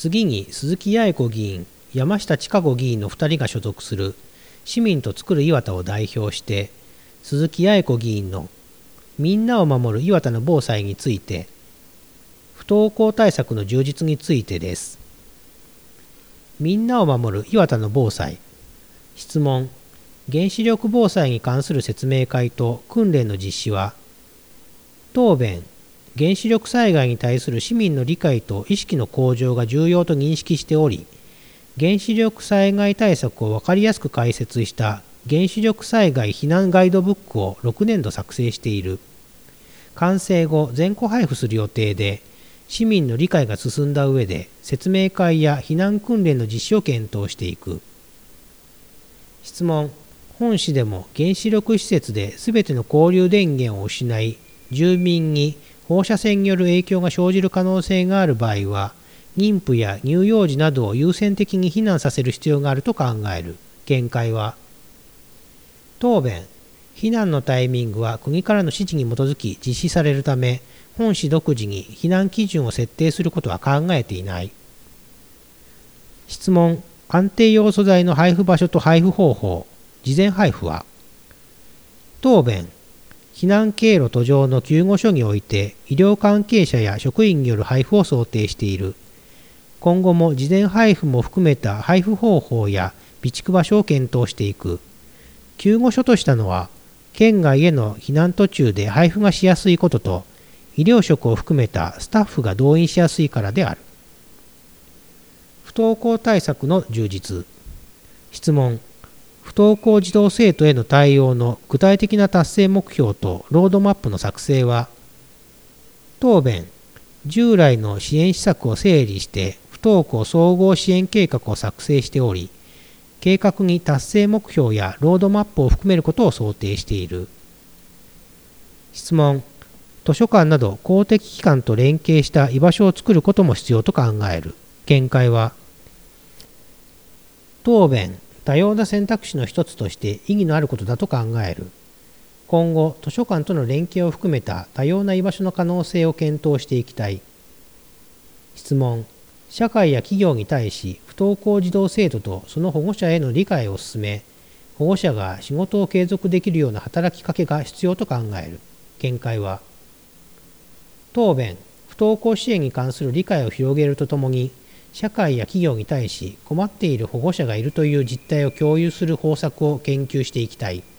次に鈴木八重子議員、山下千佳子議員の2人が所属する市民とつくる岩田を代表して、鈴木八重子議員のみんなを守る岩田の防災について、不登校対策の充実についてです。みんなを守る岩田の防災。質問。原子力防災に関する説明会と訓練の実施は、答弁。原子力災害に対する市民の理解と意識の向上が重要と認識しており、原子力災害対策を分かりやすく解説した原子力災害避難ガイドブックを6年度作成している。完成後全戸配布する予定で、市民の理解が進んだ上で説明会や避難訓練の実施を検討していく。質問。本市でも原子力施設で全ての交流電源を失い、住民に放射線による影響が生じる可能性がある場合は、妊婦や乳幼児などを優先的に避難させる必要があると考える。見解は。答弁。避難のタイミングは国からの指示に基づき実施されるため、本市独自に避難基準を設定することは考えていない。質問。安定要素材の配布場所と配布方法。事前配布は。答弁。避難経路途上の救護所において医療関係者や職員による配布を想定している。今後も事前配布も含めた配布方法や備蓄場所を検討していく。救護所としたのは、県外への避難途中で配布がしやすいことと、医療職を含めたスタッフが動員しやすいからである。不登校対策の充実。質問。不登校児童生徒への対応の具体的な達成目標とロードマップの作成は。答弁。従来の支援施策を整理して不登校総合支援計画を作成しており、計画に達成目標やロードマップを含めることを想定している。質問。図書館など公的機関と連携した居場所を作ることも必要と考える。見解は。答弁。多様な選択肢の一つとして意義のあることだと考える。今後、図書館との連携を含めた多様な居場所の可能性を検討していきたい。質問。社会や企業に対し不登校児童生徒とその保護者への理解を進め、保護者が仕事を継続できるような働きかけが必要と考える。見解は。答弁。不登校支援に関する理解を広げるとともに、社会や企業に対し困っている保護者がいるという実態を共有する方策を研究していきたい。